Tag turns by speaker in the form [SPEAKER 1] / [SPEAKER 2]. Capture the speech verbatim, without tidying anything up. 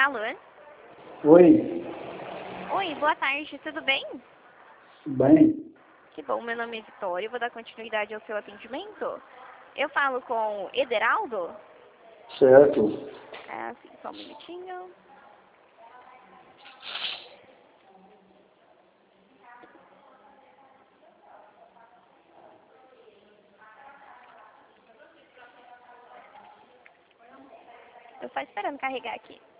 [SPEAKER 1] Alô?
[SPEAKER 2] Oi,
[SPEAKER 1] Oi, boa tarde, tudo bem?
[SPEAKER 2] bem,
[SPEAKER 1] Que bom, meu nome é Vitória, eu vou dar continuidade ao seu atendimento. Eu falo com Ederaldo?
[SPEAKER 2] certo.
[SPEAKER 1] Ah, sim, só um minutinho. Tô só esperando carregar aqui.